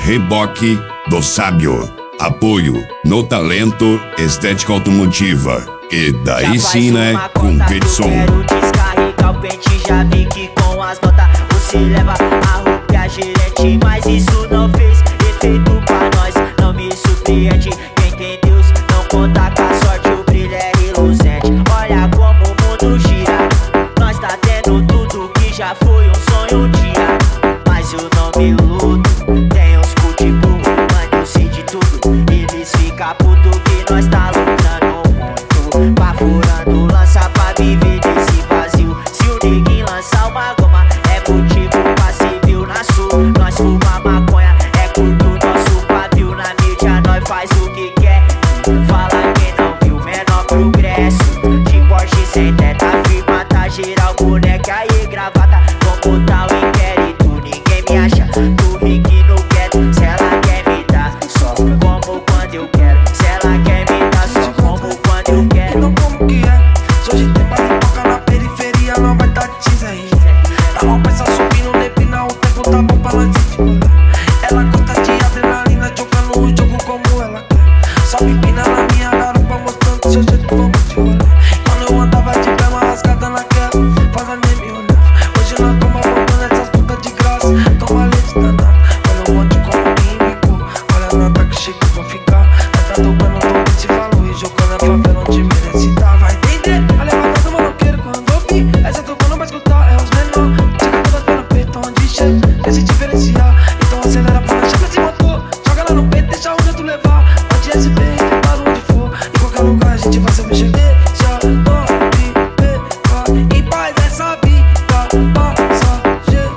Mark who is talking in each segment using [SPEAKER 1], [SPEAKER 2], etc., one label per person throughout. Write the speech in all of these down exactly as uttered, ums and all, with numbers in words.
[SPEAKER 1] Reboque do Sábio. Apoio no talento, estética automotiva. E daí sim, né? Competição.
[SPEAKER 2] Quero descarregar o pente, já vi que com as notas você leva a roupa e a gerente. Mas isso não fez efeito pra nós, não me surpreende. Quem tem Deus não conta com a sorte, o brilho é reluzente. Olha como o mundo gira, nós tá tendo tudo que já foi um sonho um dia. Mas eu não me iludo, tem uns cu de burro, mano, eu sei de tudo. Eles ficam puto que nós tá lutando muito, baforando lança pra viver desse vazio. Se o neguinho lançar uma goma, é motivo pra ser viu na sul. Nós fuma maconha, é curto nosso pavio. Na mídia nós faz o que quer, fala quem não viu menor progresso. De Porsche sem teta firma, tá geral boneca aí gravata. Como tá o inquérito, ninguém me acha. Tô rico e não quero, se ela quer me dar só como quando eu quero. Se ela quer me dar só como quando eu quero.
[SPEAKER 3] Então como que é? Se hoje tem bate-boca na periferia, não vai dar teaser aí. Tá mal pensa subindo, nepina, o tempo tá bom pra ela de rolê. Ela gosta de adrenalina, jogando o jogo como ela quer. Só me empina na minha garupa, mostrando seu jeito, vamos de rolê. Quando eu andava de cama rasgada naquela, fala nem me olhava. Hoje nós toma botando essas putas de graça, toma leite danado. Olha um monte como químico, olha a nota que chega, vou ficar. Nós tá dobrando todo esse valor e jogando a favela onde merece tá. Vai entender a levada do maloqueiro quando eu vi. Essa tocando não vai escutar, é os menor. Chega todas pelo peito, onde chega, quer se diferenciar. Então acelera pra mexer pra esse motor. Joga lá no peito, deixa onde tu levar. Pode S B, para onde for. Em qualquer lugar a gente vai se mexer. Deixa nove, vai em paz essa vida passageira.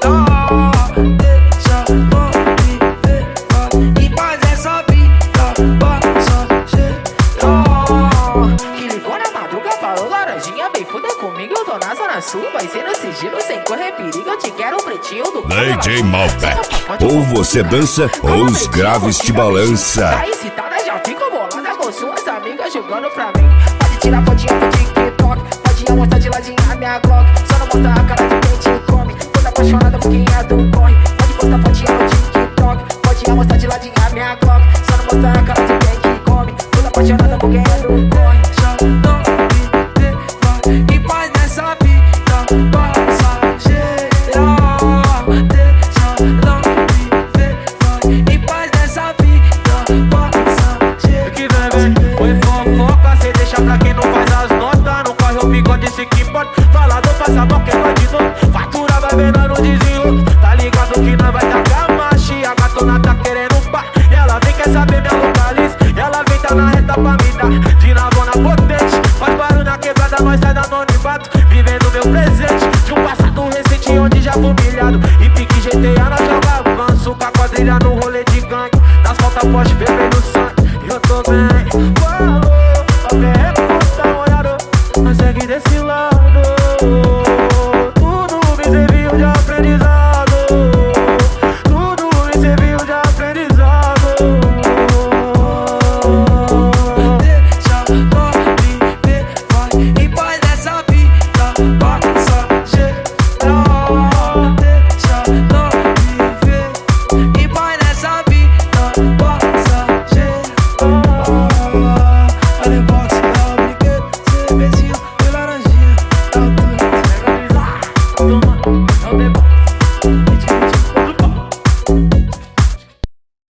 [SPEAKER 3] Deixa nove, vai em paz essa vida passageira.
[SPEAKER 2] Que ligou na madruga, falou laranjinha, vem fuder comigo, eu tô na zona sul. Vai ser no sigilo, sem correr perigo, eu te quero pretinho do
[SPEAKER 1] D J Malbec. Ou você dança, ou os graves te balança.
[SPEAKER 2] Tá excitada, já fica bolada com suas amigas jogando pra mim. Pode tirar fotinha pro TikTok, pode mostrar de ladinho a minha Glock. Só não mostra a cara de quem te come, toda apaixonada por quem é do corre. Pode postar fotinha no TikTok, pode mostrar de ladinho a minha Glock. Só não mostra a cara de quem te come, toda apaixonada por quem é do corre.
[SPEAKER 3] Deixa nove, vai em paz nessa vida passageira. Deixa nove, vai em paz nessa vida passageira.
[SPEAKER 4] Que vem, vem, foi fofoca, cê deixa pra quem não faz as notas. Não corre o bigode, esse que importa. Falador passa a boca, vai de novo. Fatura vai vendo no desenrolo. Tá ligado que nós vai tacar marcha. A gatona tá querendo pá. Ela vem, quer saber minha localiza. Ela vem, tá na reta pra me dar de navona potente. Faz barulho na quebrada, nós sai da anonimato. Vivendo meu presente de um passado recente onde já fui humilhado. E pique G T A nós joga avanço com a quadrilha no rolê de gangue. Nas faltas forte, bebê no